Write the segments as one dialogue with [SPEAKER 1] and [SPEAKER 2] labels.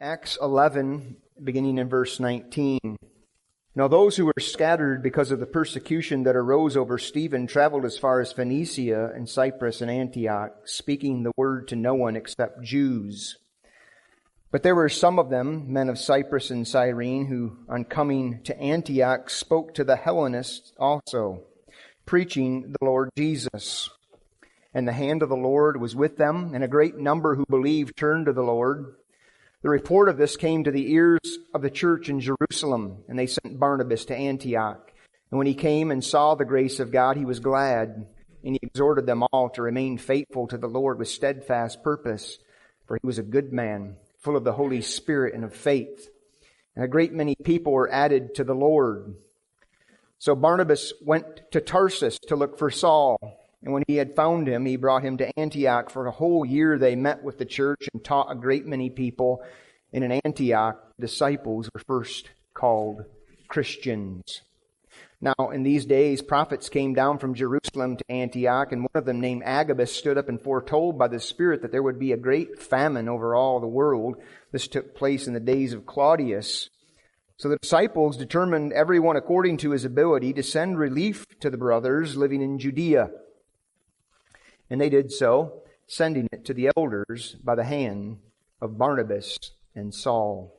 [SPEAKER 1] Acts 11, beginning in verse 19. Now those who were scattered because of the persecution that arose over Stephen traveled as far as Phoenicia and Cyprus and Antioch, speaking the word to no one except Jews. But there were some of them, men of Cyprus and Cyrene, who on coming to Antioch spoke to the Hellenists also, preaching the Lord Jesus. And the hand of the Lord was with them, and a great number who believed turned to the Lord. The report of this came to the ears of the church in Jerusalem, and they sent Barnabas to Antioch. And when he came and saw the grace of God, he was glad, and he exhorted them all to remain faithful to the Lord with steadfast purpose. For he was a good man, full of the Holy Spirit and of faith. And a great many people were added to the Lord. So Barnabas went to Tarsus to look for Saul. And when he had found him, he brought him to Antioch. For a whole year they met with the church and taught a great many people. And in Antioch, disciples were first called Christians. Now, in these days, prophets came down from Jerusalem to Antioch, and one of them, named Agabus, stood up and foretold by the Spirit that there would be a great famine over all the world. This took place in the days of Claudius. So the disciples determined, everyone according to his ability, to send relief to the brothers living in Judea. And they did so, sending it to the elders by the hand of Barnabas and Saul.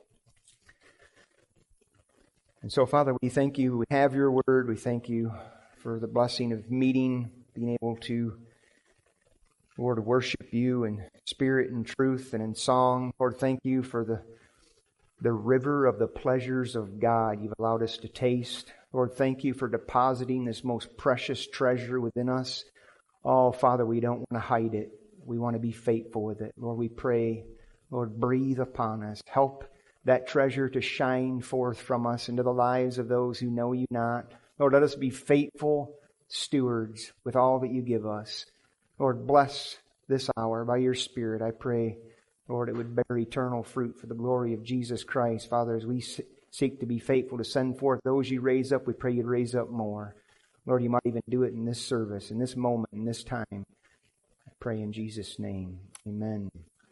[SPEAKER 1] And so, Father, we thank you. We have your word. We thank you for the blessing of meeting, being able to, Lord, worship you in spirit and truth and in song. Lord, thank you for the river of the pleasures of God you've allowed us to taste. Lord, thank you for depositing this most precious treasure within us. Oh, Father, we don't want to hide it. We want to be faithful with it. Lord, we pray, Lord, breathe upon us. Help that treasure to shine forth from us into the lives of those who know you not. Lord, let us be faithful stewards with all that you give us. Lord, bless this hour by your Spirit. I pray, Lord, it would bear eternal fruit for the glory of Jesus Christ. Father, as we seek to be faithful to send forth those you raise up, we pray you'd raise up more. Lord, you might even do it in this service, in this moment, in this time. I pray in Jesus' name. Amen.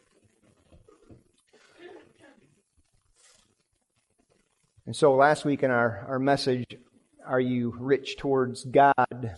[SPEAKER 1] And so last week in our message, Are You Rich Towards God?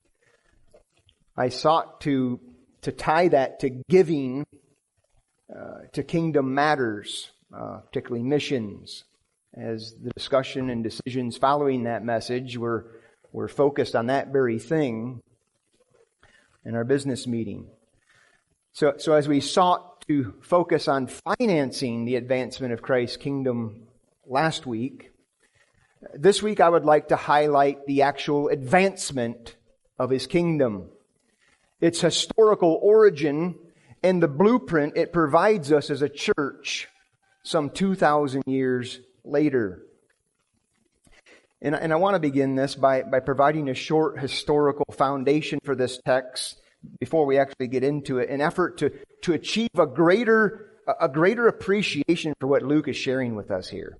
[SPEAKER 1] I sought to tie that to giving to kingdom matters, particularly missions. As the discussion and decisions following that message were focused on that very thing in our business meeting. So as we sought to focus on financing the advancement of Christ's kingdom last week, this week I would like to highlight the actual advancement of His kingdom, its historical origin, and the blueprint it provides us as a church some 2,000 years later. And I want to begin this by providing a short historical foundation for this text before we actually get into it, an effort to achieve a greater appreciation for what Luke is sharing with us here.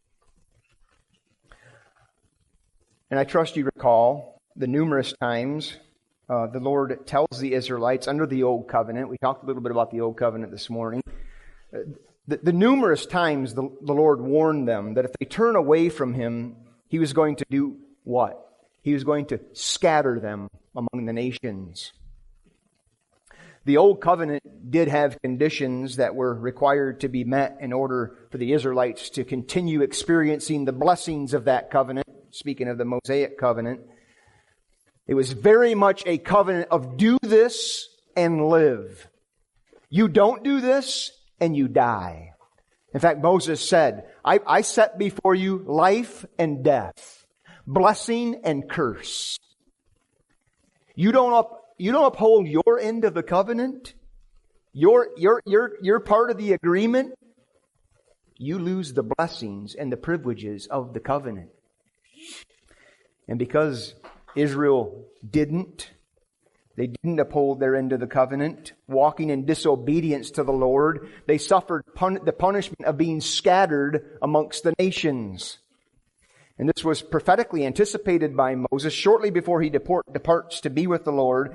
[SPEAKER 1] And I trust you recall the numerous times the Lord tells the Israelites under the Old Covenant. We talked a little bit about the Old Covenant this morning. The numerous times the Lord warned them that if they turn away from Him, He was going to do what? He was going to scatter them among the nations. The Old Covenant did have conditions that were required to be met in order for the Israelites to continue experiencing the blessings of that covenant. Speaking of the Mosaic covenant, it was very much a covenant of do this and live. You don't do this and you die. In fact, Moses said, I set before you life and death, blessing and curse. You don't uphold your end of the covenant, your part of the agreement, you lose the blessings and the privileges of the covenant. And because Israel didn't uphold their end of the covenant, walking in disobedience to the Lord, they suffered the punishment of being scattered amongst the nations. And this was prophetically anticipated by Moses shortly before he departs to be with the Lord.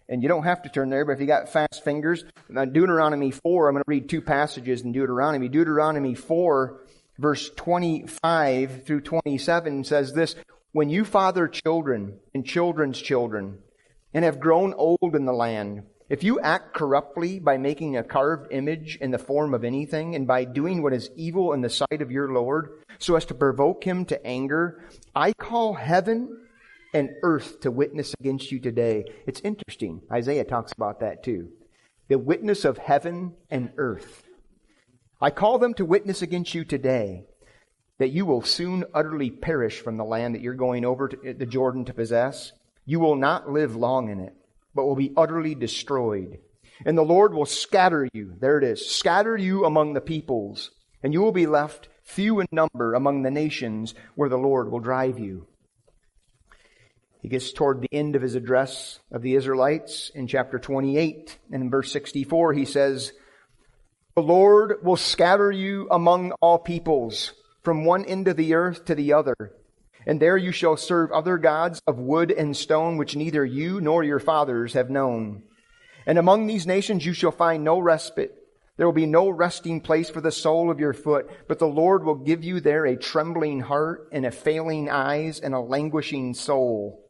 [SPEAKER 1] And you don't have to turn there, but if you got fast fingers, Deuteronomy 4, I'm going to read two passages in Deuteronomy. Deuteronomy 4, verse 25 through 27 says this, "When you father children and children's children and have grown old in the land, if you act corruptly by making a carved image in the form of anything and by doing what is evil in the sight of your Lord, so as to provoke Him to anger, I call heaven and earth to witness against you today." It's interesting. Isaiah talks about that too. The witness of heaven and earth. "I call them to witness against you today that you will soon utterly perish from the land that you're going over to the Jordan to possess. You will not live long in it, but will be utterly destroyed. And the Lord will scatter you." There it is. "Scatter you among the peoples, and you will be left few in number among the nations where the Lord will drive you." He gets toward the end of his address of the Israelites in chapter 28. And in verse 64 he says, "The Lord will scatter you among all peoples, from one end of the earth to the other. And there you shall serve other gods of wood and stone, which neither you nor your fathers have known. And among these nations you shall find no respite. There will be no resting place for the sole of your foot, but the Lord will give you there a trembling heart and a failing eyes and a languishing soul."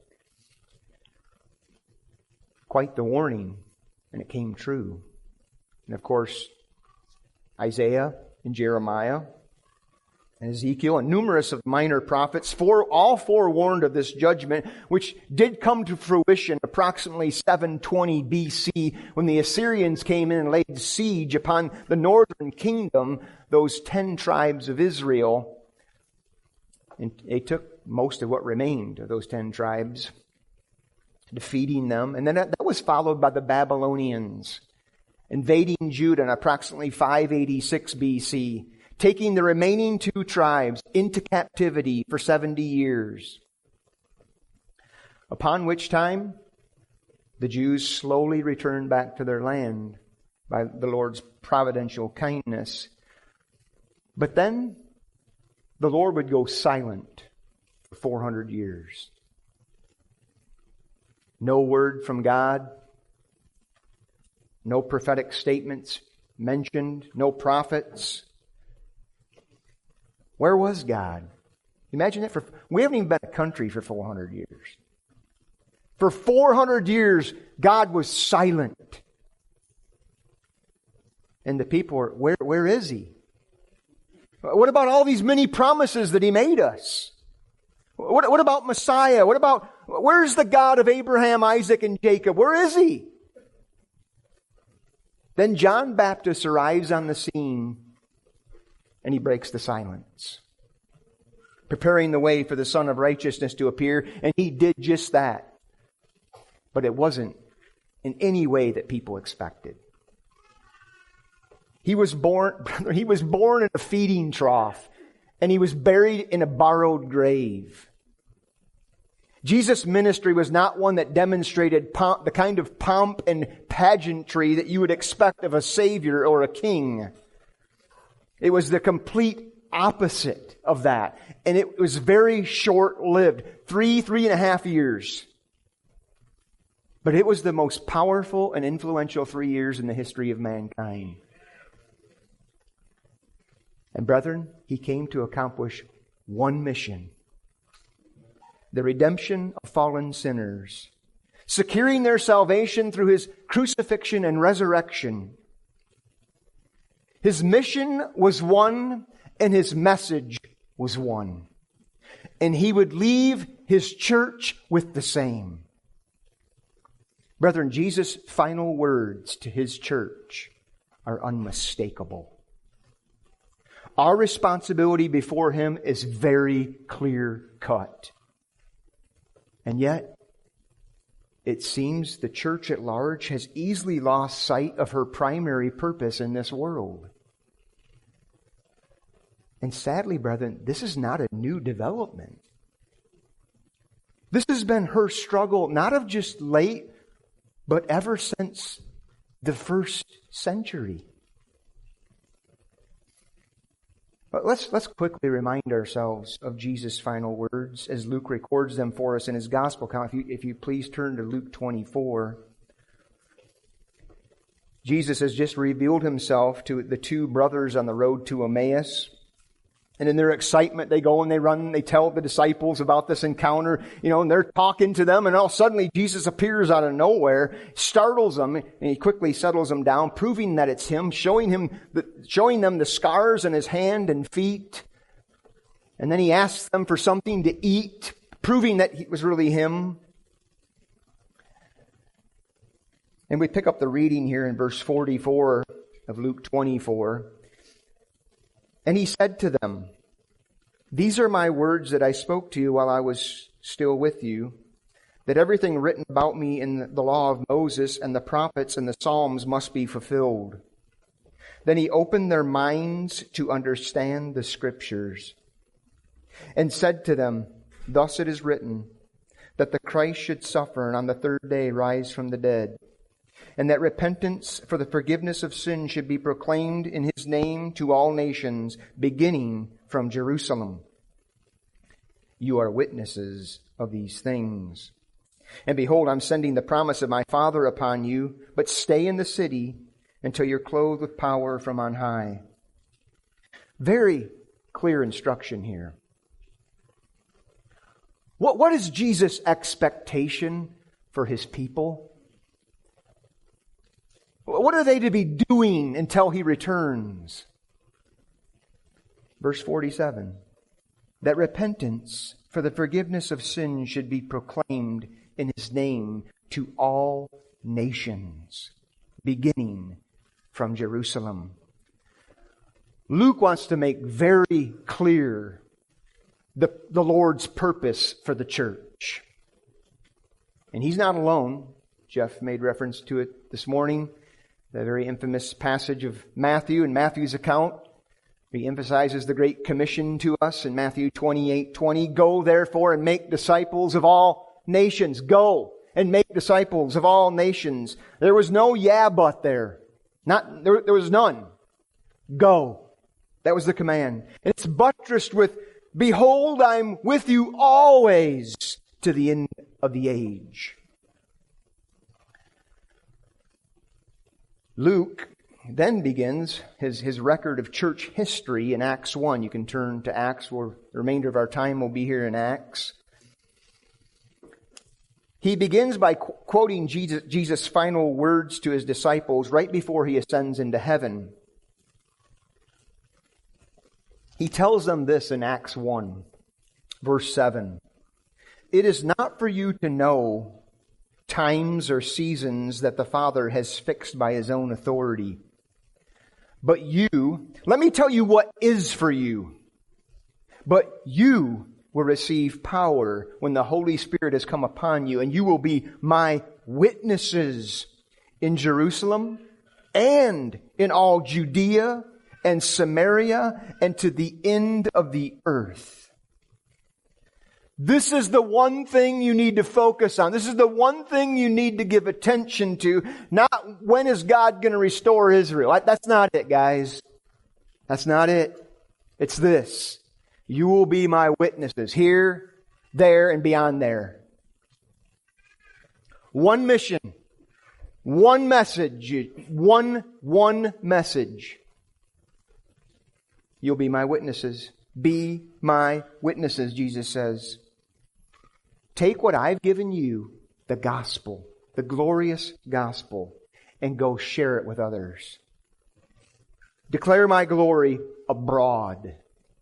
[SPEAKER 1] Quite the warning, and it came true. And of course, Isaiah and Jeremiah and Ezekiel and numerous of minor prophets, all forewarned of this judgment, which did come to fruition approximately 720 BC when the Assyrians came in and laid siege upon the northern kingdom, those 10 tribes of Israel. And they took most of what remained of those 10 tribes, defeating them. And then that was followed by the Babylonians invading Judah in approximately 586 BC, taking the remaining 2 tribes into captivity for 70 years. Upon which time, the Jews slowly returned back to their land by the Lord's providential kindness. But then, the Lord would go silent for 400 years. No word from God. No prophetic statements mentioned. No prophets. Where was God? Imagine that. We haven't even been a country for 400 years. For 400 years, God was silent. And the people are, where is He? What about all these many promises that He made us? What about Messiah? Where's the God of Abraham, Isaac, and Jacob? Where is He? Then John Baptist arrives on the scene and he breaks the silence, preparing the way for the Son of Righteousness to appear. And He did just that. But it wasn't in any way that people expected. He was born in a feeding trough, and He was buried in a borrowed grave. Jesus' ministry was not one that demonstrated the kind of pomp and pageantry that you would expect of a Savior or a King. It was the complete opposite of that. And it was very short-lived. 3.5 years. But it was the most powerful and influential 3 years in the history of mankind. And brethren, He came to accomplish one mission: the redemption of fallen sinners, securing their salvation through His crucifixion and resurrection. His mission was one, and His message was one. And He would leave His church with the same. Brethren, Jesus' final words to His church are unmistakable. Our responsibility before Him is very clear-cut. And yet, it seems the church at large has easily lost sight of her primary purpose in this world. And sadly, brethren, this is not a new development. This has been her struggle, not of just late, but ever since the first century. But let's quickly remind ourselves of Jesus' final words as Luke records them for us in his gospel account. If you please turn to Luke 24. Jesus has just revealed himself to the two brothers on the road to Emmaus. And in their excitement, they go and they run, they tell the disciples about this encounter, and they're talking to them, and all suddenly Jesus appears out of nowhere, startles them, and he quickly settles them down, proving that it's him, showing them the scars in his hand and feet. And then he asks them for something to eat, proving that it was really him. And we pick up the reading here in verse 44 of Luke 24. And he said to them, "These are my words that I spoke to you while I was still with you, that everything written about me in the law of Moses and the prophets and the Psalms must be fulfilled." Then he opened their minds to understand the Scriptures and said to them, "Thus it is written, that the Christ should suffer and on the third day rise from the dead, and that repentance for the forgiveness of sin should be proclaimed in His name to all nations, beginning from Jerusalem. You are witnesses of these things. And behold, I'm sending the promise of my Father upon you, but stay in the city until you're clothed with power from on high." Very clear instruction here. What is Jesus' expectation for His people? What are they to be doing until He returns? Verse 47, that repentance for the forgiveness of sins should be proclaimed in His name to all nations, beginning from Jerusalem. Luke wants to make very clear the Lord's purpose for the church. And He's not alone. Jeff made reference to it this morning. The very infamous passage of Matthew, in Matthew's account, he emphasizes the Great Commission to us in Matthew 28:20. Go therefore and make disciples of all nations. Go and make disciples of all nations. There was no yeah but there. There was none. Go. That was the command. And it's buttressed with, behold, I'm with you always to the end of the age. Luke then begins his record of church history in Acts 1. You can turn to Acts, where the remainder of our time will be here in Acts. He begins by quoting Jesus' final words to His disciples right before He ascends into heaven. He tells them this in Acts 1, verse 7. "It is not for you to know times or seasons that the Father has fixed by His own authority. But you," let me tell you what is for you. "But you will receive power when the Holy Spirit has come upon you, and you will be my witnesses in Jerusalem and in all Judea and Samaria and to the end of the earth." This is the one thing you need to focus on. This is the one thing you need to give attention to. Not when is God going to restore Israel. That's not it, guys. That's not it. It's this. You will be my witnesses here, there, and beyond there. One mission. One message. One message. You'll be my witnesses. Be my witnesses, Jesus says. Take what I've given you, the gospel, the glorious gospel, and go share it with others. Declare my glory abroad.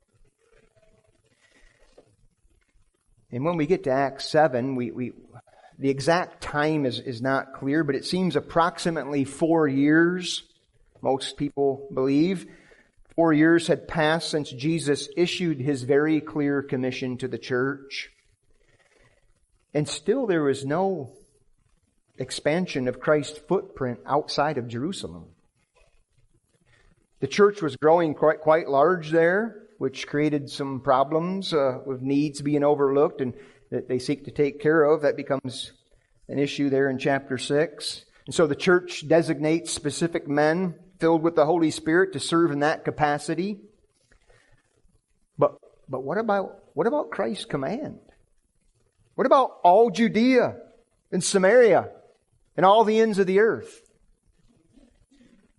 [SPEAKER 1] And when we get to Acts 7, the exact time is not clear, but it seems approximately 4 years, most people believe. 4 years had passed since Jesus issued His very clear commission to the church. And still there was no expansion of Christ's footprint outside of Jerusalem. The church was growing quite large there, which created some problems with needs being overlooked and that they seek to take care of. That becomes an issue there in chapter 6. And so the church designates specific men filled with the Holy Spirit to serve in that capacity. But what about Christ's command? What about all Judea and Samaria and all the ends of the earth?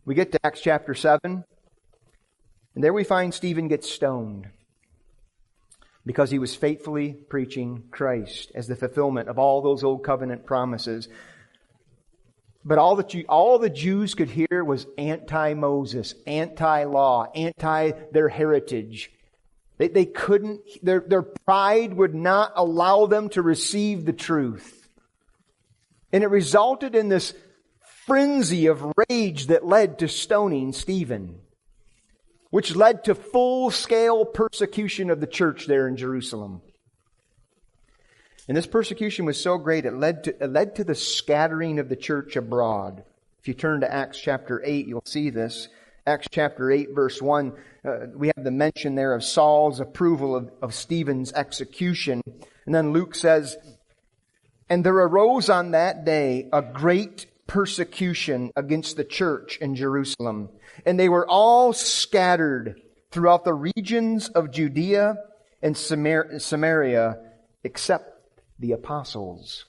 [SPEAKER 1] We get to Acts chapter 7, and there we find Stephen gets stoned because he was faithfully preaching Christ as the fulfillment of all those old covenant promises. But all the Jews could hear was anti-Moses, anti-law, anti their heritage. They couldn't, their pride would not allow them to receive the truth. And it resulted in this frenzy of rage that led to stoning Stephen, which led to full-scale persecution of the church there in Jerusalem. And this persecution was so great, it led to the scattering of the church abroad. If you turn to Acts chapter 8, you'll see this. Acts chapter 8, verse 1, we have the mention there of Saul's approval of Stephen's execution. And then Luke says, "And there arose on that day a great persecution against the church in Jerusalem. And they were all scattered throughout the regions of Judea and Samaria, except the apostles."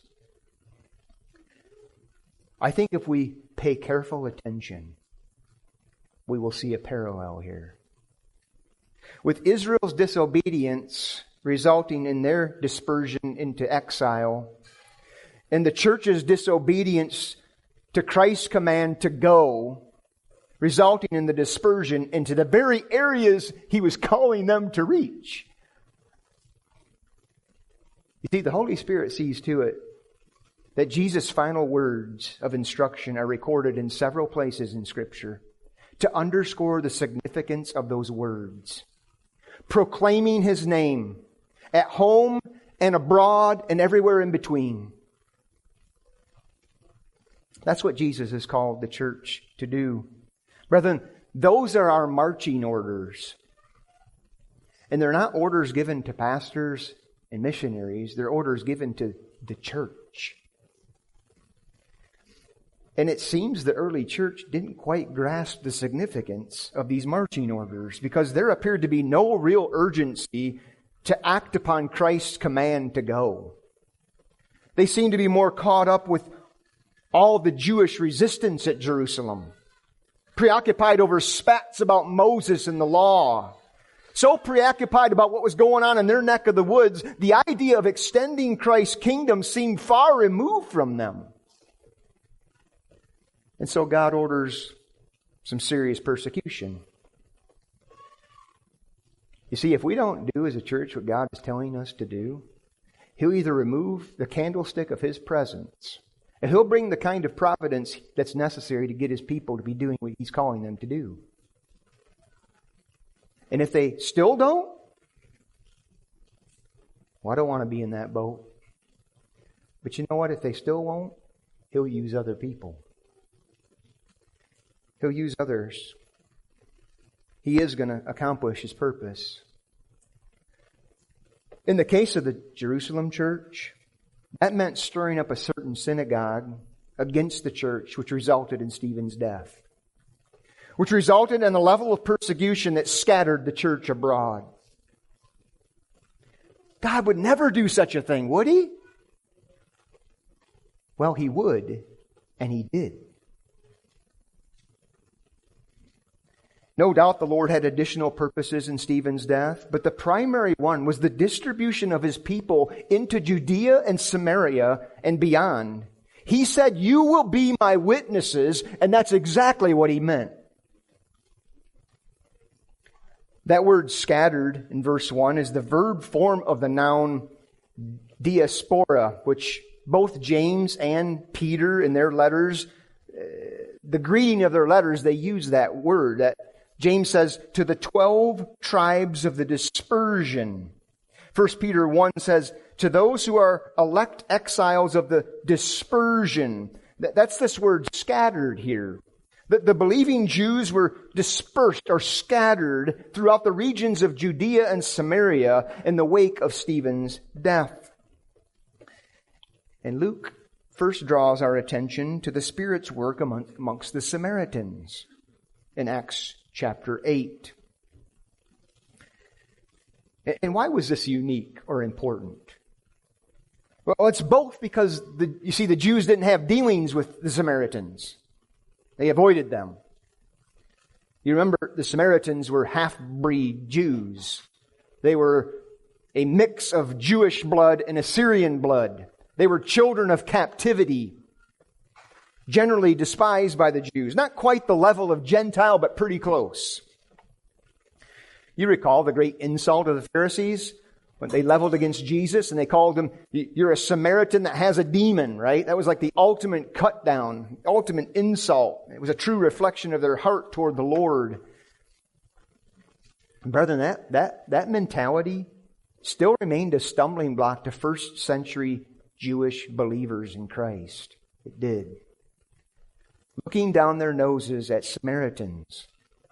[SPEAKER 1] I think if we pay careful attention, we will see a parallel here. With Israel's disobedience resulting in their dispersion into exile, and the church's disobedience to Christ's command to go, resulting in the dispersion into the very areas He was calling them to reach. You see, the Holy Spirit sees to it that Jesus' final words of instruction are recorded in several places in Scripture to underscore the significance of those words. Proclaiming His name at home and abroad and everywhere in between. That's what Jesus has called the church to do. Brethren, those are our marching orders. And they're not orders given to pastors and missionaries. They're orders given to the church. And it seems the early church didn't quite grasp the significance of these marching orders because there appeared to be no real urgency to act upon Christ's command to go. They seemed to be more caught up with all the Jewish resistance at Jerusalem, preoccupied over spats about Moses and the law, so preoccupied about what was going on in their neck of the woods, the idea of extending Christ's kingdom seemed far removed from them. And so God orders some serious persecution. You see, if we don't do as a church what God is telling us to do, He'll either remove the candlestick of His presence, and He'll bring the kind of providence that's necessary to get His people to be doing what He's calling them to do. And if they still don't, well, I don't want to be in that boat. But you know what? If they still won't, He'll use other people. He'll use others. He is going to accomplish His purpose. In the case of the Jerusalem church, that meant stirring up a certain synagogue against the church, which resulted in Stephen's death, which resulted in a level of persecution that scattered the church abroad. God would never do such a thing, would He? Well, He would, and He did. No doubt the Lord had additional purposes in Stephen's death, but the primary one was the distribution of His people into Judea and Samaria and beyond. He said, "You will be my witnesses," and that's exactly what He meant. That word scattered in verse 1 is the verb form of the noun diaspora, which both James and Peter in their letters, the greeting of their letters, they use that word. That James says, to the 12 tribes of the dispersion. 1 Peter 1 says, to those who are elect exiles of the dispersion. That's this word scattered here. The believing Jews were dispersed or scattered throughout the regions of Judea and Samaria in the wake of Stephen's death. And Luke first draws our attention to the Spirit's work amongst the Samaritans in Acts chapter 8. And why was this unique or important? Well, it's both because the Jews didn't have dealings with the Samaritans. They avoided them. You remember the Samaritans were half-breed Jews. They were a mix of Jewish blood and Assyrian blood. They were children of captivity, generally despised by the Jews. Not quite the level of Gentile, but pretty close. You recall the great insult of the Pharisees when they leveled against Jesus and they called him, "You're a Samaritan that has a demon," right? That was like the ultimate cut down, ultimate insult. It was a true reflection of their heart toward the Lord. And brethren, that mentality still remained a stumbling block to first century Jewish believers in Christ. It did. Looking down their noses at Samaritans.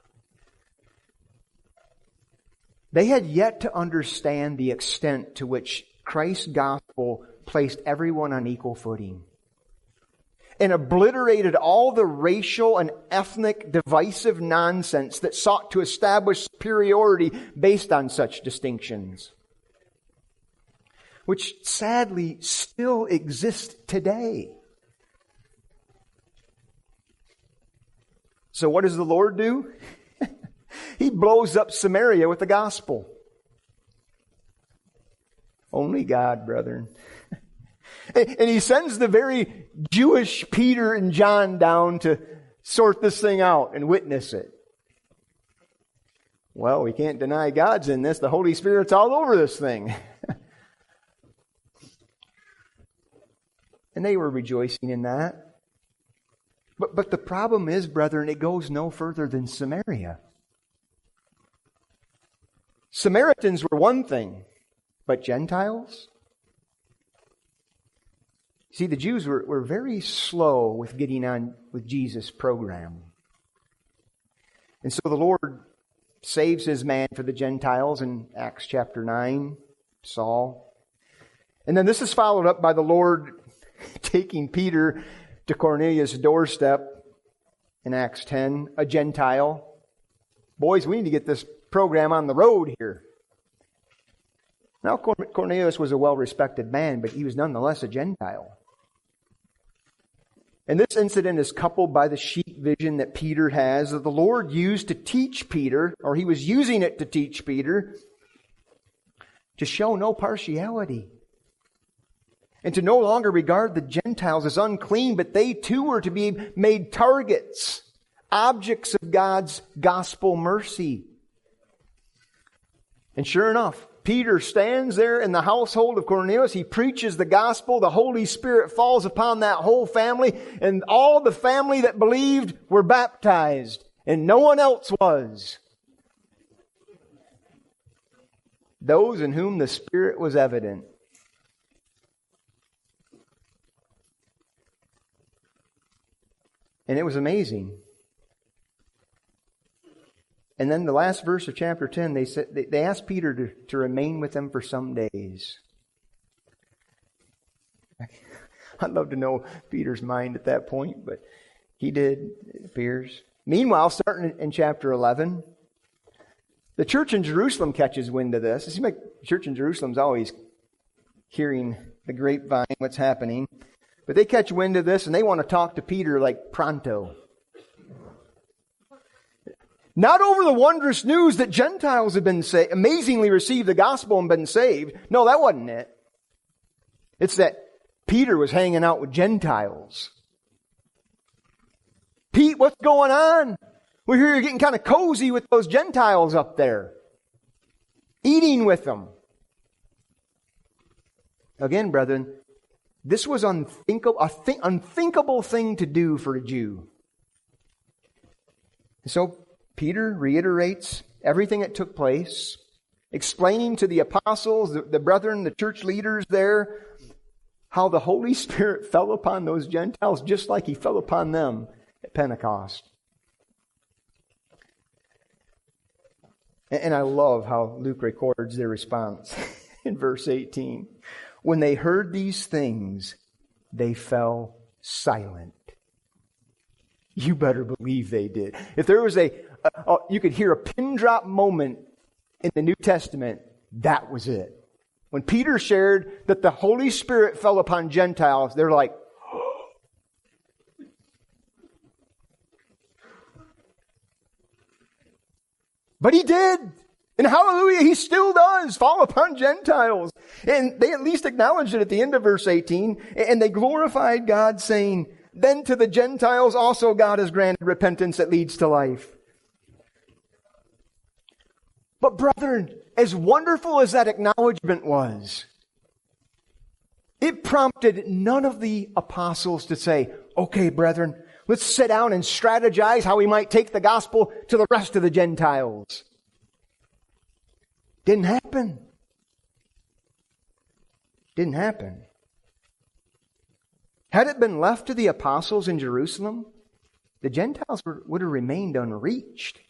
[SPEAKER 1] They had yet to understand the extent to which Christ's gospel placed everyone on equal footing and obliterated all the racial and ethnic divisive nonsense that sought to establish superiority based on such distinctions, which sadly still exist today. So what does the Lord do? He blows up Samaria with the gospel. Only God, brethren. And He sends the very Jewish Peter and John down to sort this thing out and witness it. Well, we can't deny God's in this. The Holy Spirit's all over this thing. And they were rejoicing in that. But the problem is, brethren, it goes no further than Samaria. Samaritans were one thing, but Gentiles? See, the Jews were very slow with getting on with Jesus' program. And so the Lord saves His man for the Gentiles in Acts chapter 9, Saul. And then this is followed up by the Lord taking Peter to Cornelius' doorstep in Acts 10, a Gentile. Boys, we need to get this program on the road here. Now, Cornelius was a well-respected man, but he was nonetheless a Gentile. And this incident is coupled by the sheep vision that Peter has that the Lord used to teach Peter, or He was using it to teach Peter, to show no partiality. And to no longer regard the Gentiles as unclean, but they too were to be made targets, objects of God's gospel mercy. And sure enough, Peter stands there in the household of Cornelius. He preaches the gospel. The Holy Spirit falls upon that whole family. And all the family that believed were baptized. And no one else was. Those in whom the Spirit was evident. And it was amazing. And then the last verse of chapter 10, they asked Peter to remain with them for some days. I'd love to know Peter's mind at that point, but he did, it appears. Meanwhile, starting in chapter 11, the church in Jerusalem catches wind of this. It seems like the church in Jerusalem's always hearing the grapevine, what's happening. But they catch wind of this and they want to talk to Peter like pronto. Not over the wondrous news that Gentiles have been amazingly received the gospel and been saved. No, that wasn't it. It's that Peter was hanging out with Gentiles. Pete, what's going on? We hear you're getting kind of cozy with those Gentiles up there. Eating with them. Again, brethren, this was unthinkable thing to do for a Jew. So Peter reiterates everything that took place, explaining to the apostles, the brethren, the church leaders there, how the Holy Spirit fell upon those Gentiles just like He fell upon them at Pentecost. And I love how Luke records their response in verse 18. When they heard these things, they fell silent. You better believe they did. If there was you could hear a pin drop moment in the New Testament, that was it. When Peter shared that the Holy Spirit fell upon Gentiles, they're like, But He did. And hallelujah, He still does fall upon Gentiles. And they at least acknowledged it at the end of verse 18. And they glorified God, saying, then to the Gentiles also God has granted repentance that leads to life. But brethren, as wonderful as that acknowledgement was, it prompted none of the apostles to say, okay, brethren, let's sit down and strategize how we might take the gospel to the rest of the Gentiles. Didn't happen. Didn't happen. Had it been left to the apostles in Jerusalem, the Gentiles would have remained unreached.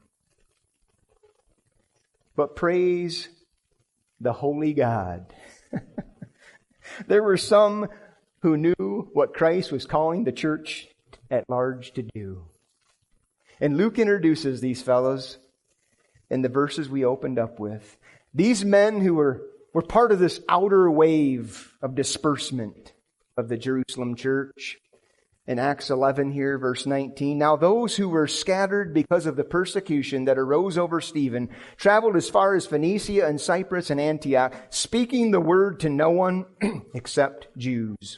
[SPEAKER 1] But praise the holy God. There were some who knew what Christ was calling the church at large to do. And Luke introduces these fellows in the verses we opened up with. These men who were part of this outer wave of disbursement of the Jerusalem church. In Acts 11 here, verse 19, now those who were scattered because of the persecution that arose over Stephen traveled as far as Phoenicia and Cyprus and Antioch, speaking the word to no one except Jews.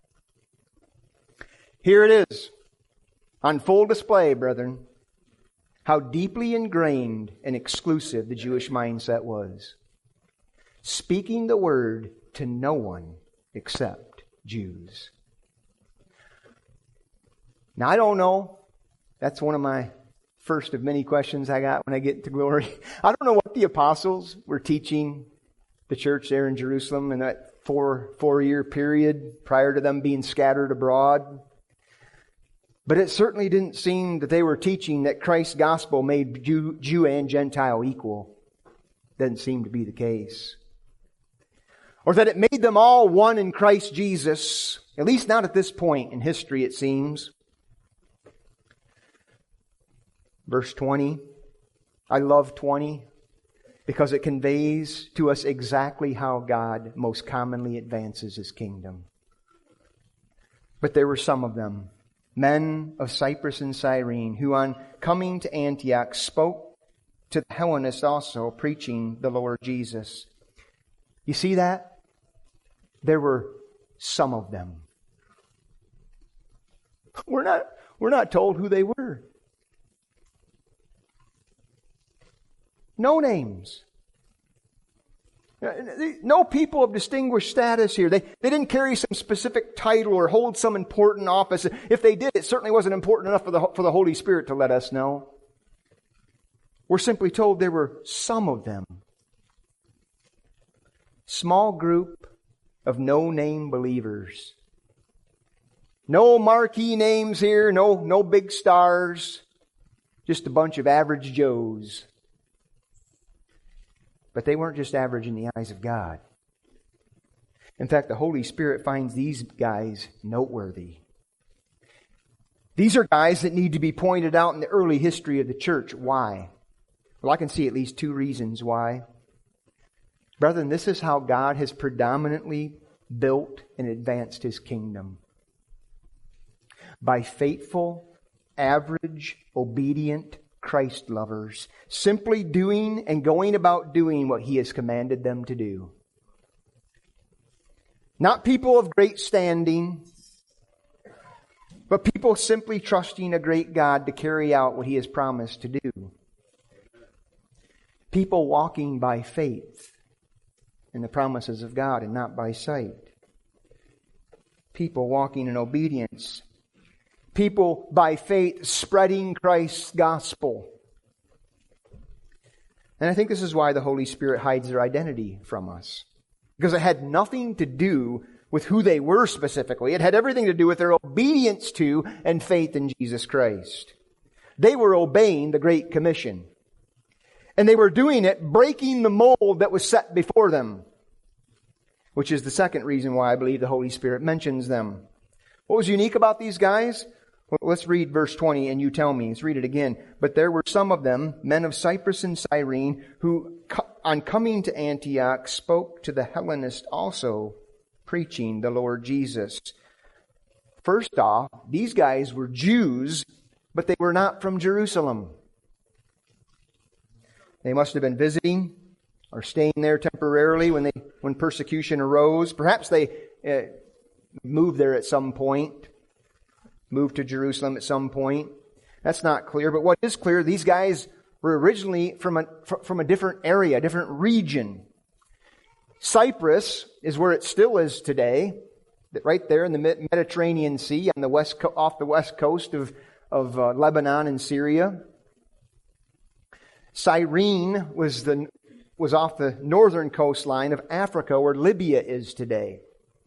[SPEAKER 1] Here it is, on full display, brethren, how deeply ingrained and exclusive the Jewish mindset was. Speaking the word to no one except Jews. Now, I don't know. That's one of my first of many questions I got when I get to glory. I don't know what the apostles were teaching the church there in Jerusalem in that four-year period prior to them being scattered abroad. But it certainly didn't seem that they were teaching that Christ's gospel made Jew and Gentile equal. Doesn't seem to be the case. Or that it made them all one in Christ Jesus. At least not at this point in history, it seems. Verse 20. I love 20 because it conveys to us exactly how God most commonly advances His kingdom. But there were some of them, men of Cyprus and Cyrene, who on coming to Antioch spoke to the Hellenists also, preaching the Lord Jesus. You see that? There were some of them. We're not told who they were. No names. No people of distinguished status here. They didn't carry some specific title or hold some important office. If they did, it certainly wasn't important enough for the Holy Spirit to let us know. We're simply told there were some of them. Small group of no-name believers. No marquee names here, no big stars. Just a bunch of average Joes. But they weren't just average in the eyes of God. In fact, the Holy Spirit finds these guys noteworthy. These are guys that need to be pointed out in the early history of the church. Why? Well, I can see at least two reasons why. Brethren, this is how God has predominantly built and advanced His kingdom. By faithful, average, obedient Christ lovers, simply doing and going about doing what He has commanded them to do. Not people of great standing, but people simply trusting a great God to carry out what He has promised to do. People walking by faith in the promises of God and not by sight. People walking in obedience. People by faith spreading Christ's gospel. And I think this is why the Holy Spirit hides their identity from us. Because it had nothing to do with who they were specifically. It had everything to do with their obedience to and faith in Jesus Christ. They were obeying the Great Commission. And they were doing it, breaking the mold that was set before them. Which is the second reason why I believe the Holy Spirit mentions them. What was unique about these guys? Well, let's read verse 20 and you tell me. Let's read it again. But there were some of them, men of Cyprus and Cyrene, who on coming to Antioch spoke to the Hellenists also, preaching the Lord Jesus. First off, these guys were Jews, but they were not from Jerusalem. They must have been visiting or staying there temporarily when persecution arose. Perhaps they moved there at some point, moved to Jerusalem at some point. That's not clear. But what is clear, these guys were originally from a different area, a different region. Cyprus is where it still is today, right there in the Mediterranean Sea on the off the west coast of Lebanon and Syria. Cyrene was off the northern coastline of Africa, where Libya is today.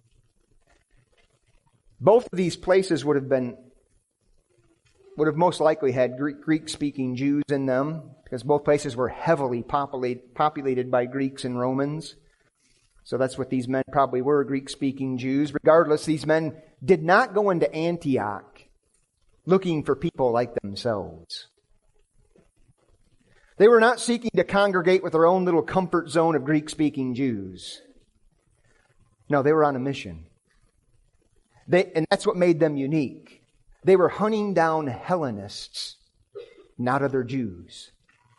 [SPEAKER 1] Both of these places would have most likely had Greek-speaking Jews in them, because both places were heavily populated by Greeks and Romans. So that's what these men probably were, Greek-speaking Jews. Regardless, these men did not go into Antioch looking for people like themselves. They were not seeking to congregate with their own little comfort zone of Greek-speaking Jews. No, they were on a mission. And that's what made them unique. They were hunting down Hellenists, not other Jews.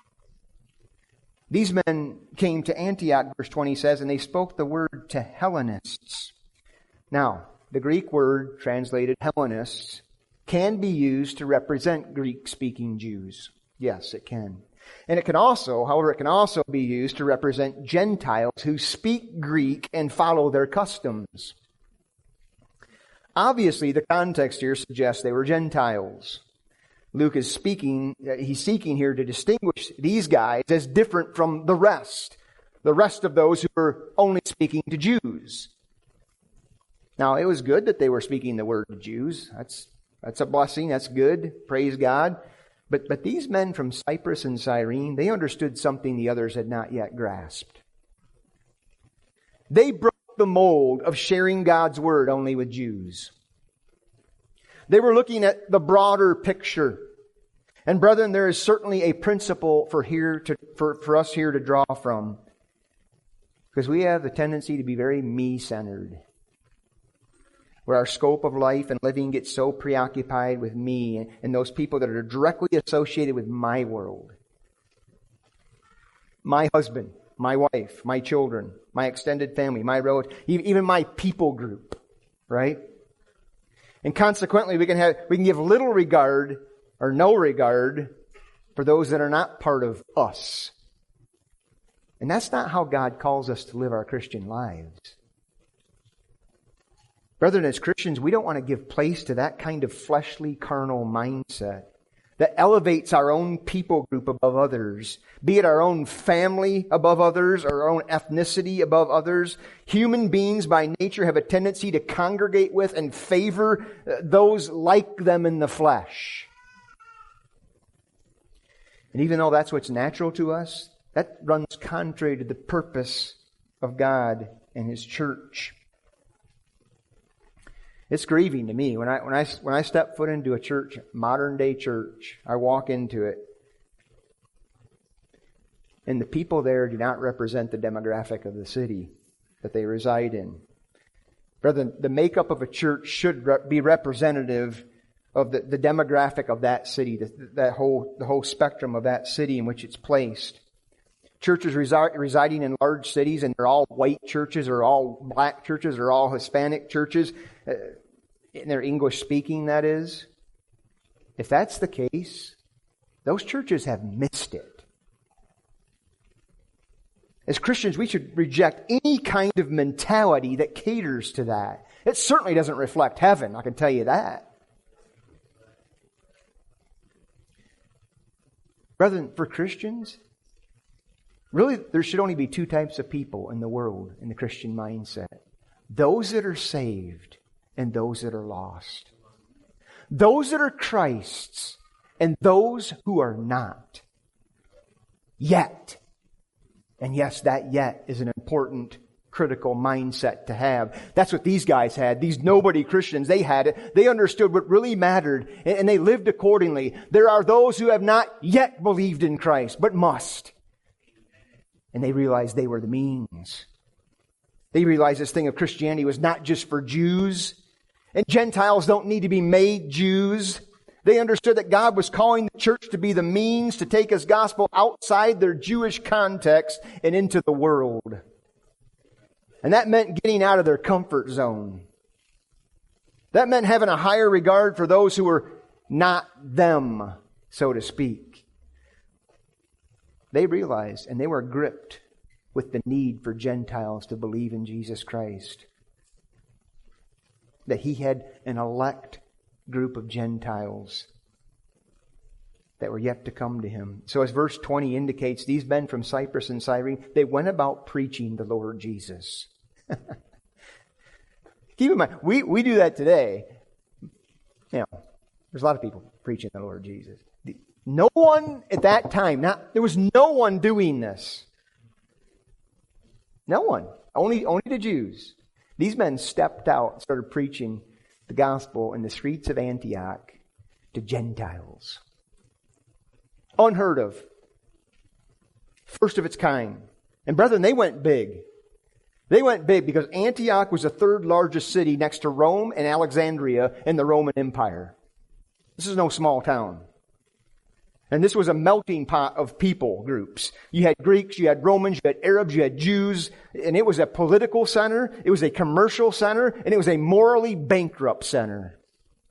[SPEAKER 1] These men came to Antioch, verse 20 says, and they spoke the word to Hellenists. Now, the Greek word translated Hellenists can be used to represent Greek-speaking Jews. Yes, it can. And it can also be used to represent Gentiles who speak Greek and follow their customs. Obviously, the context here suggests they were Gentiles. Luke is he's seeking here to distinguish these guys as different from the rest of those who were only speaking to Jews. Now, it was good that they were speaking the word to Jews. That's a blessing. That's good. Praise God. But these men from Cyprus and Cyrene, they understood something the others had not yet grasped. They broke the mold of sharing God's word only with Jews. They were looking at the broader picture. And brethren, there is certainly a principle for us here to draw from. Because we have the tendency to be very me-centered. Where our scope of life and living gets so preoccupied with me and those people that are directly associated with my world. My husband, my wife, my children, my extended family, my relatives, even my people group, right? And consequently, we can give little regard or no regard for those that are not part of us. And that's not how God calls us to live our Christian lives. Brethren, as Christians, we don't want to give place to that kind of fleshly, carnal mindset that elevates our own people group above others, be it our own family above others or our own ethnicity above others. Human beings by nature have a tendency to congregate with and favor those like them in the flesh. And even though that's what's natural to us, that runs contrary to the purpose of God and His church. It's grieving to me when I step foot into a church, modern day church. I walk into it, and the people there do not represent the demographic of the city that they reside in. Brethren, the makeup of a church should be representative of the demographic of that city, the whole spectrum of that city in which it's placed. Churches residing in large cities, and they're all white churches, or all black churches, or all Hispanic churches, in their English speaking, that is. If that's the case, those churches have missed it. As Christians, we should reject any kind of mentality that caters to that. It certainly doesn't reflect heaven, I can tell you that. Brethren, for Christians, really, there should only be two types of people in the world in the Christian mindset. Those that are saved and those that are lost. Those that are Christ's and those who are not. Yet. And yes, that yet is an important, critical mindset to have. That's what these guys had. These nobody Christians, they had it. They understood what really mattered and they lived accordingly. There are those who have not yet believed in Christ, but must. And they realized they were the means. They realized this thing of Christianity was not just for Jews. And Gentiles don't need to be made Jews. They understood that God was calling the church to be the means to take His gospel outside their Jewish context and into the world. And that meant getting out of their comfort zone. That meant having a higher regard for those who were not them, so to speak. They realized and they were gripped with the need for Gentiles to believe in Jesus Christ. That He had an elect group of Gentiles that were yet to come to Him. So as verse 20 indicates, these men from Cyprus and Cyrene, they went about preaching the Lord Jesus. Keep in mind, we do that today. You know, there's a lot of people preaching the Lord Jesus. No one at that time, there was no one doing this. No one. Only the Jews. These men stepped out and started preaching the gospel in the streets of Antioch to Gentiles. Unheard of. First of its kind. And brethren, they went big. They went big because Antioch was the third largest city next to Rome and Alexandria in the Roman Empire. This is no small town. And this was a melting pot of people groups. You had Greeks, you had Romans, you had Arabs, you had Jews, and it was a political center, it was a commercial center, and it was a morally bankrupt center.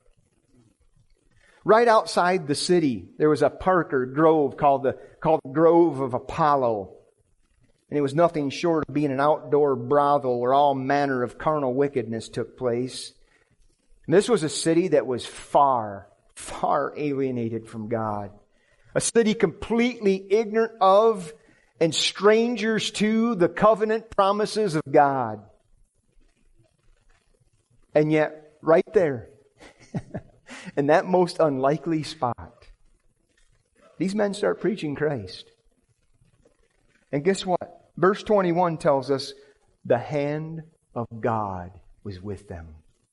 [SPEAKER 1] Right outside the city, there was a park or grove called the Grove of Apollo. And it was nothing short of being an outdoor brothel where all manner of carnal wickedness took place. And this was a city that was far, far alienated from God. A city completely ignorant of and strangers to the covenant promises of God. And yet, right there, in that most unlikely spot, these men start preaching Christ. And guess what? Verse 21 tells us the hand of God was with them.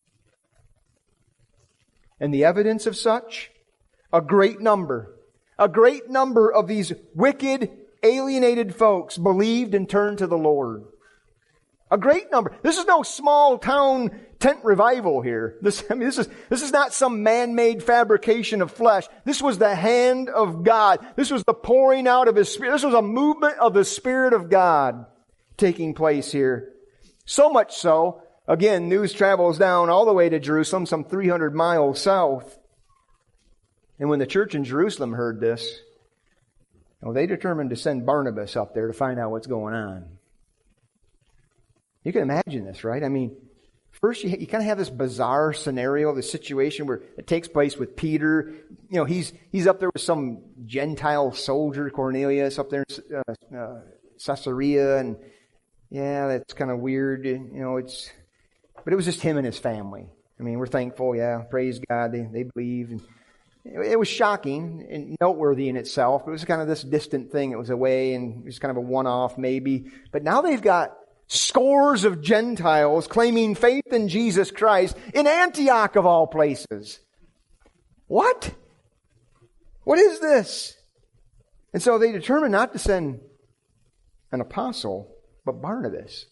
[SPEAKER 1] And the evidence of such? A great number of these wicked, alienated folks believed and turned to the Lord. A great number. This is no small town tent revival here. This is not some man-made fabrication of flesh. This was the hand of God. This was the pouring out of His Spirit. This was a movement of the Spirit of God taking place here. So much so, again, news travels down all the way to Jerusalem, some 300 miles south. And when the church in Jerusalem heard this, they determined to send Barnabas up there to find out what's going on. You can imagine this, right? I mean, first you kind of have this bizarre scenario, this situation where it takes place with Peter. You know, he's up there with some Gentile soldier, Cornelius, up there in Caesarea, and yeah, that's kind of weird. But it was just him and his family. I mean, we're thankful, yeah, praise God, they believe. And it was shocking and noteworthy in itself. It was kind of this distant thing. It was away and it was kind of a one-off maybe. But now they've got scores of Gentiles claiming faith in Jesus Christ in Antioch of all places. What? What is this? And so they determined not to send an apostle, but Barnabas.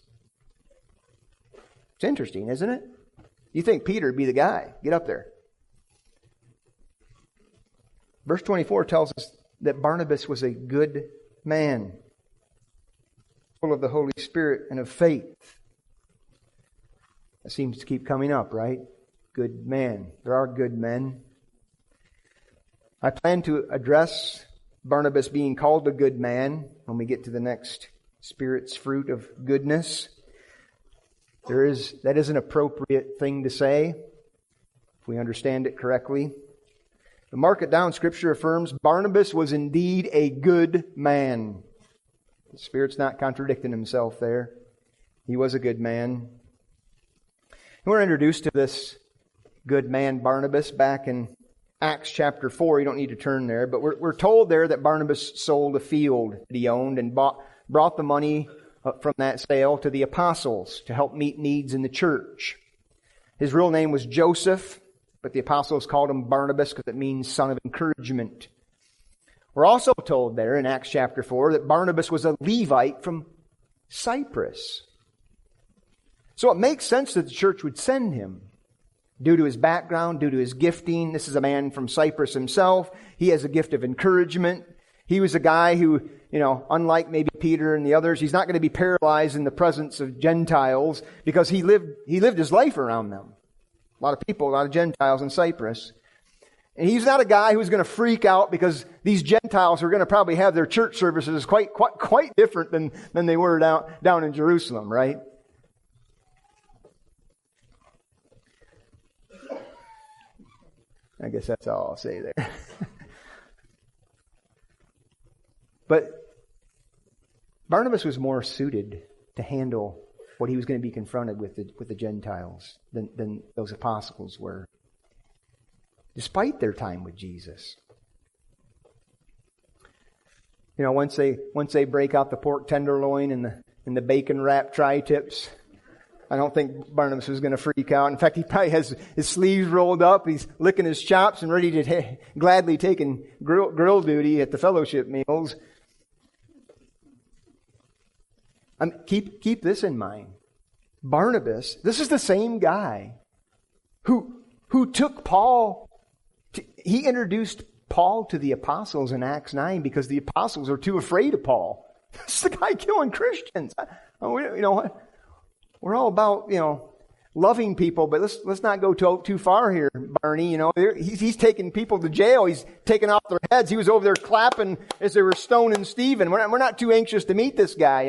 [SPEAKER 1] It's interesting, isn't it? You think Peter would be the guy. Get up there. Verse 24 tells us that Barnabas was a good man, full of the Holy Spirit and of faith. That seems to keep coming up, right? Good man. There are good men. I plan to address Barnabas being called a good man when we get to the next Spirit's fruit of goodness. That is an appropriate thing to say, if we understand it correctly. But mark it down, Scripture affirms Barnabas was indeed a good man. The Spirit's not contradicting himself there. He was a good man. And we're introduced to this good man Barnabas back in Acts chapter 4. You don't need to turn there, but we're told there that Barnabas sold a field that he owned and brought the money from that sale to the apostles to help meet needs in the church. His real name was Joseph, but the apostles called him Barnabas because it means son of encouragement. We're also told there in Acts chapter 4 that Barnabas was a Levite from Cyprus. So it makes sense that the church would send him. Due to his background, due to his gifting. This is a man from Cyprus himself. He has a gift of encouragement. He was a guy who, unlike maybe Peter and the others, he's not going to be paralyzed in the presence of Gentiles because he lived his life around them. A lot of people, a lot of Gentiles in Cyprus. And he's not a guy who's going to freak out because these Gentiles are going to probably have their church services quite different than they were down in Jerusalem, right? I guess that's all I'll say there. But Barnabas was more suited to handle what he was going to be confronted with the Gentiles than those apostles were, despite their time with Jesus. Once they break out the pork tenderloin and the bacon wrapped tri-tips, I don't think Barnabas was going to freak out. In fact, he probably has his sleeves rolled up. He's licking his chops and ready to gladly taking grill duty at the fellowship meals. Keep this in mind. Barnabas, this is the same guy who took Paul. He introduced Paul to the apostles in Acts 9 because the apostles are too afraid of Paul. This is the guy killing Christians. We're all about, loving people, but let's not go too far here, Barney. He's taking people to jail. He's taking off their heads. He was over there clapping as they were stoning Stephen. We're not too anxious to meet this guy,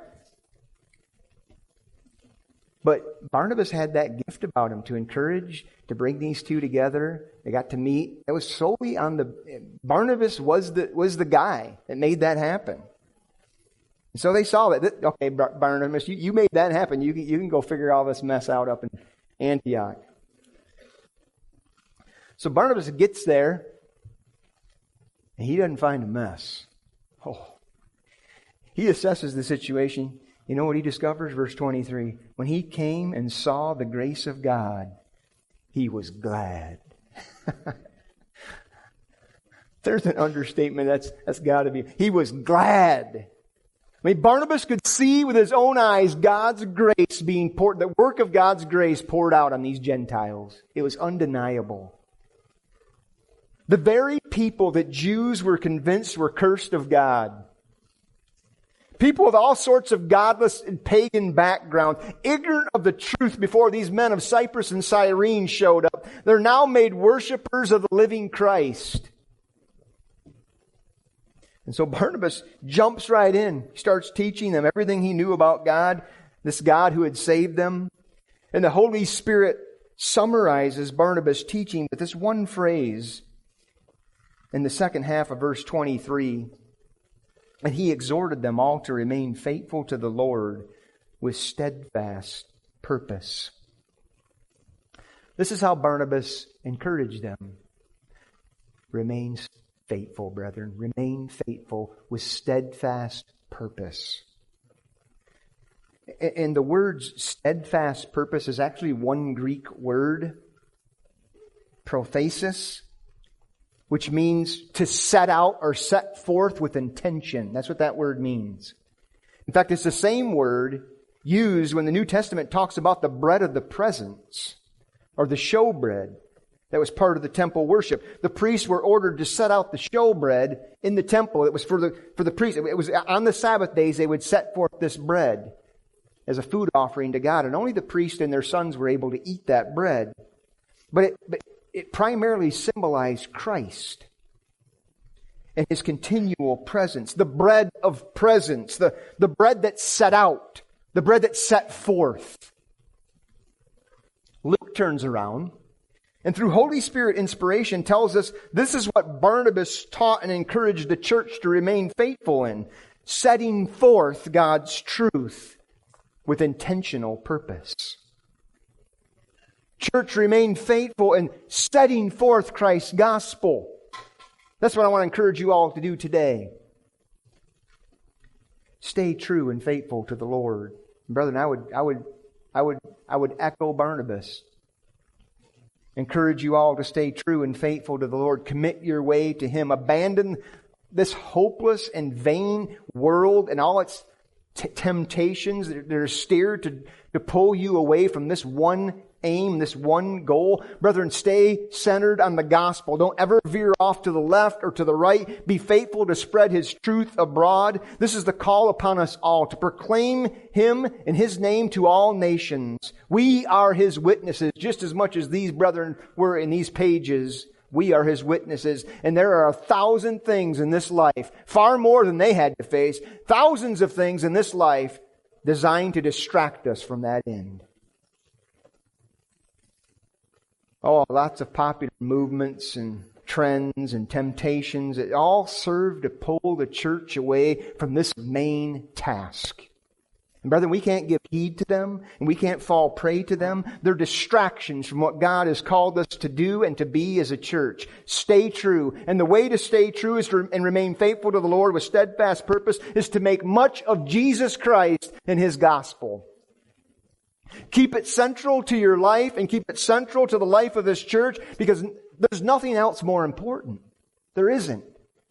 [SPEAKER 1] But Barnabas had that gift about him to encourage, to bring these two together. They got to meet. It was solely on Barnabas was the guy that made that happen. And so they saw that. Okay, Barnabas, you made that happen. You can go figure all this mess out up in Antioch. So Barnabas gets there, and he doesn't find a mess. He assesses the situation. You know what he discovers? Verse 23. When he came and saw the grace of God, he was glad. There's an understatement. That's got to be. He was glad. Barnabas could see with his own eyes God's grace being poured, the work of God's grace poured out on these Gentiles. It was undeniable. The very people that Jews were convinced were cursed of God. People with all sorts of godless and pagan background, ignorant of the truth before these men of Cyprus and Cyrene showed up. They're now made worshipers of the living Christ. And so Barnabas jumps right in. He starts teaching them everything he knew about God, this God who had saved them. And the Holy Spirit summarizes Barnabas' teaching with this one phrase in the second half of verse 23. And he exhorted them all to remain faithful to the Lord with steadfast purpose. This is how Barnabas encouraged them. Remain faithful, brethren. Remain faithful with steadfast purpose. And the word steadfast purpose is actually one Greek word, prothesis, which means to set out or set forth with intention. That's what that word means. In fact, it's the same word used when the New Testament talks about the bread of the presence, or the showbread that was part of the temple worship. The priests were ordered to set out the showbread in the temple. It was for the priests. It was on the Sabbath days they would set forth this bread as a food offering to God, and only the priests and their sons were able to eat that bread. But it primarily symbolized Christ and His continual presence. The bread of presence. The bread that set out. The bread that set forth. Luke turns around and through Holy Spirit inspiration tells us this is what Barnabas taught and encouraged the church to remain faithful in. Setting forth God's truth with intentional purpose. Church, remain faithful in setting forth Christ's gospel. That's what I want to encourage you all to do today. Stay true and faithful to the Lord. Brethren, I would echo Barnabas. Encourage you all to stay true and faithful to the Lord. Commit your way to Him. Abandon this hopeless and vain world and all its temptations that are steered to pull you away from this one aim, this one goal. Brethren, stay centered on the gospel. Don't ever veer off to the left or to the right. Be faithful to spread His truth abroad. This is the call upon us all, to proclaim Him and His name to all nations. We are His witnesses, just as much as these brethren were in these pages. We are His witnesses. And there are 1,000 things in this life, far more than they had to face, thousands of things in this life designed to distract us from that end. Oh, lots of popular movements and trends and temptations. It all serve to pull the church away from this main task. And brethren, we can't give heed to them, and we can't fall prey to them. They're distractions from what God has called us to do and to be as a church. Stay true. And the way to stay true is and remain faithful to the Lord with steadfast purpose is to make much of Jesus Christ and His gospel. Keep it central to your life and keep it central to the life of this church, because there's nothing else more important. There isn't.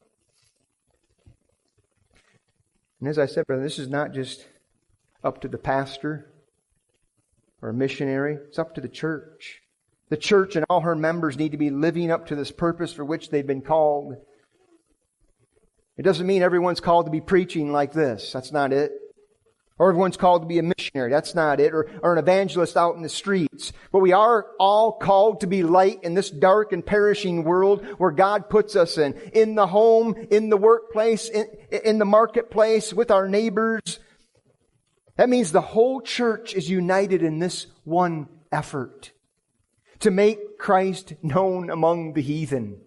[SPEAKER 1] And as I said, brother, this is not just up to the pastor or a missionary. It's up to the church. The church and all her members need to be living up to this purpose for which they've been called. It doesn't mean everyone's called to be preaching like this. That's not it. Or everyone's called to be a missionary. That's not it. Or an evangelist out in the streets. But we are all called to be light in this dark and perishing world where God puts us in. In the home, in the workplace, in the marketplace, with our neighbors. That means the whole church is united in this one effort to make Christ known among the heathen.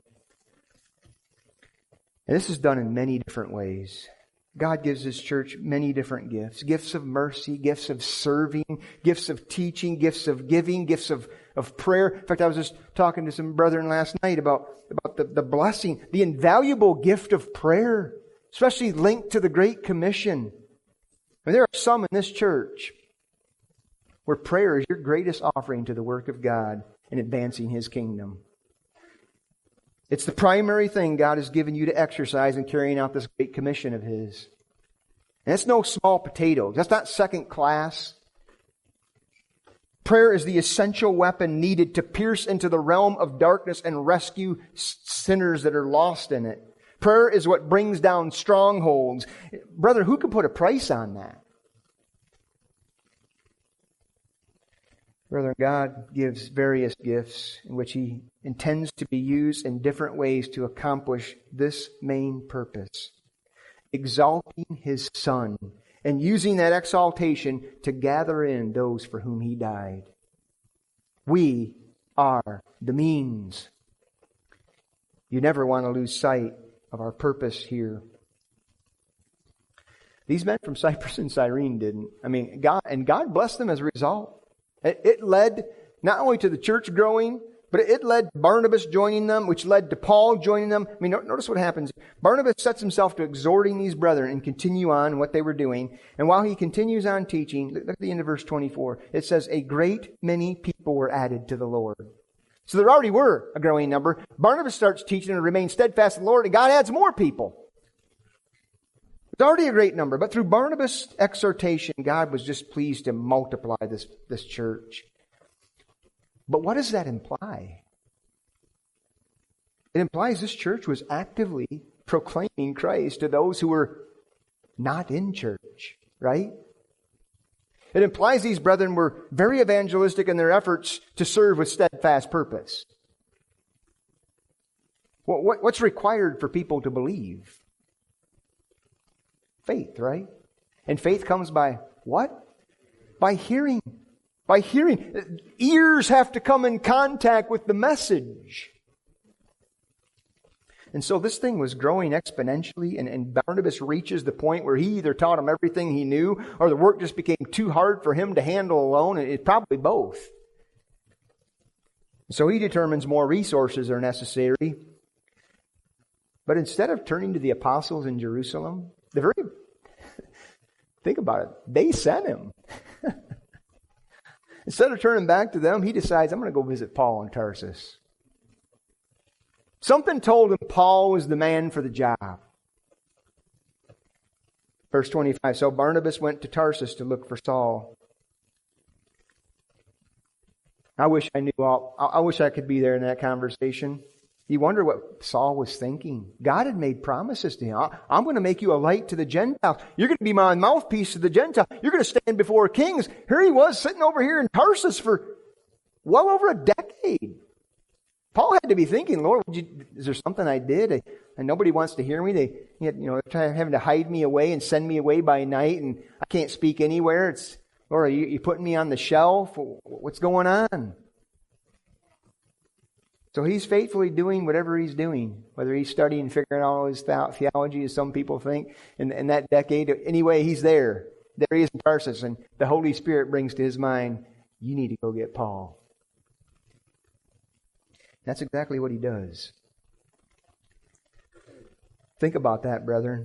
[SPEAKER 1] And this is done in many different ways. God gives His church many different gifts. Gifts of mercy, gifts of serving, gifts of teaching, gifts of giving, gifts of prayer. In fact, I was just talking to some brethren last night about the blessing, the invaluable gift of prayer, especially linked to the Great Commission. And there are some in this church where prayer is your greatest offering to the work of God in advancing His kingdom. It's the primary thing God has given you to exercise in carrying out this Great Commission of His. And it's no small potatoes. That's not second class. Prayer is the essential weapon needed to pierce into the realm of darkness and rescue sinners that are lost in it. Prayer is what brings down strongholds. Brother, who can put a price on that? Brother, God gives various gifts in which He intends to be used in different ways to accomplish this main purpose. Exalting His Son and using that exaltation to gather in those for whom He died. We are the means. You never want to lose sight of our purpose here. These men from Cyprus and Cyrene didn't. God blessed them as a result. It led not only to the church growing, but it led Barnabas joining them, which led to Paul joining them. Notice what happens. Barnabas sets himself to exhorting these brethren and continue on what they were doing. And while he continues on teaching, look at the end of verse 24. It says, a great many people were added to the Lord. So there already were a growing number. Barnabas starts teaching and remain steadfast in the Lord, and God adds more people. It's already a great number, but through Barnabas' exhortation, God was just pleased to multiply this church. But what does that imply? It implies this church was actively proclaiming Christ to those who were not in church, right? It implies these brethren were very evangelistic in their efforts to serve with steadfast purpose. What's required for people to believe? Faith, right? And faith comes by what? By hearing. By hearing. Ears have to come in contact with the message. And so this thing was growing exponentially, and Barnabas reaches the point where he either taught them everything he knew, or the work just became too hard for him to handle alone, and it's probably both. So he determines more resources are necessary. But instead of turning to the apostles in Jerusalem, think about it, they sent him. Instead of turning back to them, he decides, I'm going to go visit Paul in Tarsus. Something told him Paul was the man for the job. Verse 25, so Barnabas went to Tarsus to look for Saul. I wish I knew all. I wish I could be there in that conversation. You wonder what Saul was thinking. God had made promises to him. I'm going to make you a light to the Gentiles. You're going to be my mouthpiece to the Gentiles. You're going to stand before kings. Here he was sitting over here in Tarsus for well over a decade. Paul had to be thinking, Lord, is there something I did? And nobody wants to hear me. They're having to hide me away and send me away by night, and I can't speak anywhere. It's, Lord, are you putting me on the shelf? What's going on? So he's faithfully doing whatever he's doing, whether he's studying, figuring out all his theology, as some people think, in that decade. Anyway, he's there. There he is in Tarsus, and the Holy Spirit brings to his mind, you need to go get Paul. That's exactly what he does. Think about that, brethren.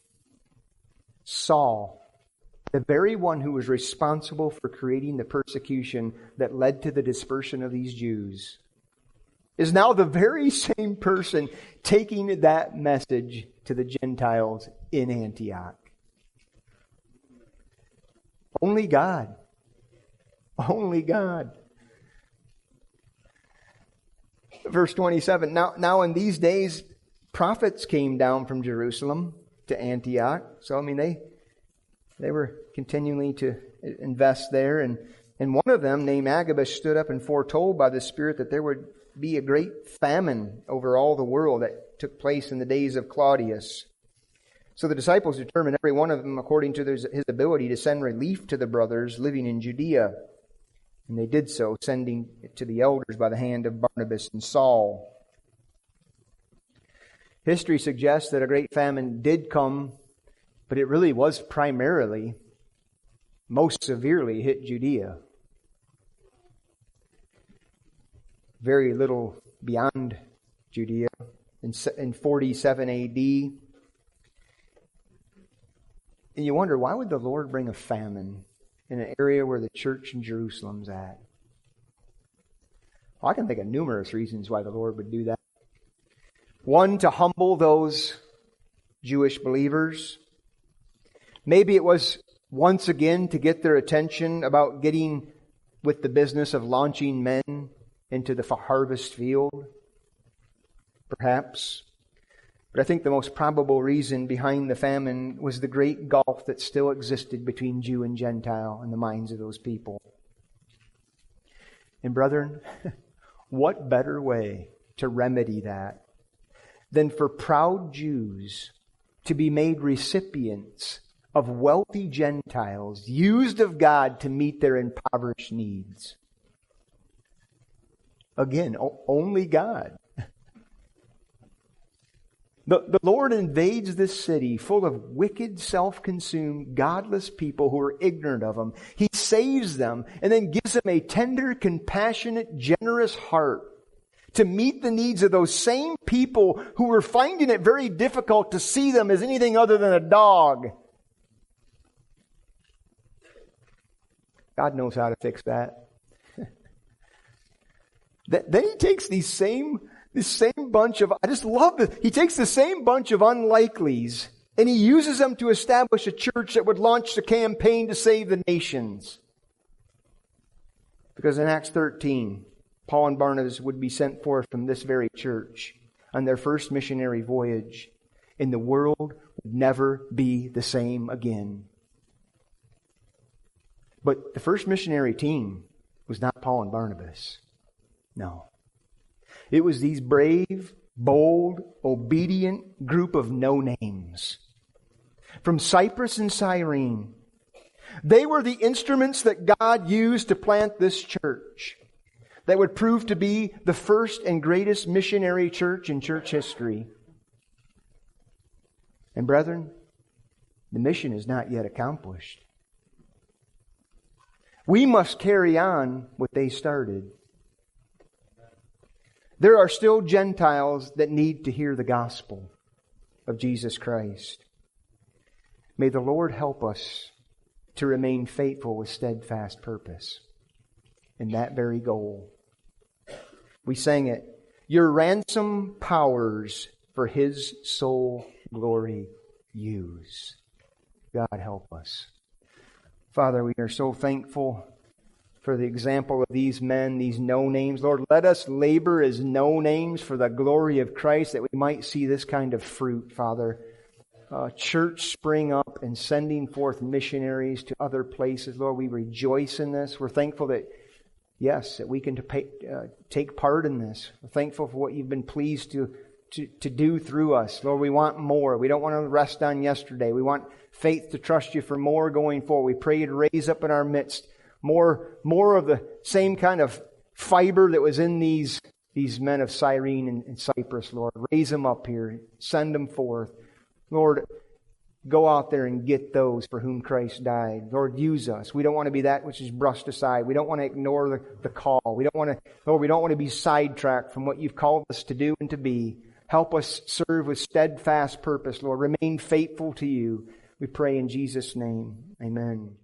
[SPEAKER 1] Saul, the very one who was responsible for creating the persecution that led to the dispersion of these Jews, is now the very same person taking that message to the Gentiles in Antioch. Only God. Only God. Verse 27, now in these days, prophets came down from Jerusalem to Antioch. So, they were continuing to invest there. And one of them, named Agabus, stood up and foretold by the Spirit that there would be a great famine over all the world that took place in the days of Claudius. So the disciples determined, every one of them, according to his ability, to send relief to the brothers living in Judea. And they did so, sending it to the elders by the hand of Barnabas and Saul. History suggests that a great famine did come, but it really was primarily, most severely hit Judea. Very little beyond Judea. In 47 A.D., and you wonder, why would the Lord bring a famine in an area where the church in Jerusalem's at? Well, I can think of numerous reasons why the Lord would do that. One, to humble those Jewish believers. Maybe it was once again to get their attention about getting with the business of launching men into the harvest field. Perhaps. But I think the most probable reason behind the famine was the great gulf that still existed between Jew and Gentile in the minds of those people. And brethren, what better way to remedy that than for proud Jews to be made recipients of wealthy Gentiles used of God to meet their impoverished needs? Again, only God. The Lord invades this city full of wicked, self-consumed, godless people who are ignorant of Him. He saves them and then gives them a tender, compassionate, generous heart to meet the needs of those same people who were finding it very difficult to see them as anything other than a dog. God knows how to fix that. Then He takes this same bunch of, I just love this. He takes the same bunch of unlikelies and He uses them to establish a church that would launch the campaign to save the nations. Because in Acts 13, Paul and Barnabas would be sent forth from this very church on their first missionary voyage, and the world would never be the same again. But the first missionary team was not Paul and Barnabas. No. It was these brave, bold, obedient group of no-names from Cyprus and Cyrene. They were the instruments that God used to plant this church that would prove to be the first and greatest missionary church in church history. And brethren, the mission is not yet accomplished. We must carry on what they started. There are still Gentiles that need to hear the gospel of Jesus Christ. May the Lord help us to remain faithful with steadfast purpose in that very goal. We sang it, your ransom powers for His soul glory use. God help us. Father, we are so thankful for the example of these men, these no-names. Lord, let us labor as no-names for the glory of Christ, that we might see this kind of fruit, Father. Church spring up and sending forth missionaries to other places. Lord, we rejoice in this. We're thankful that, yes, that we can take part in this. We're thankful for what You've been pleased to do through us. Lord, we want more. We don't want to rest on yesterday. We want faith to trust You for more going forward. We pray You'd raise up in our midst more of the same kind of fiber that was in these men of Cyrene and Cyprus, Lord. Raise them up here. Send them forth. Lord, go out there and get those for whom Christ died. Lord, use us. We don't want to be that which is brushed aside. We don't want to ignore the call. We don't want to be sidetracked from what You've called us to do and to be. Help us serve with steadfast purpose, Lord. Remain faithful to You. We pray in Jesus' name. Amen.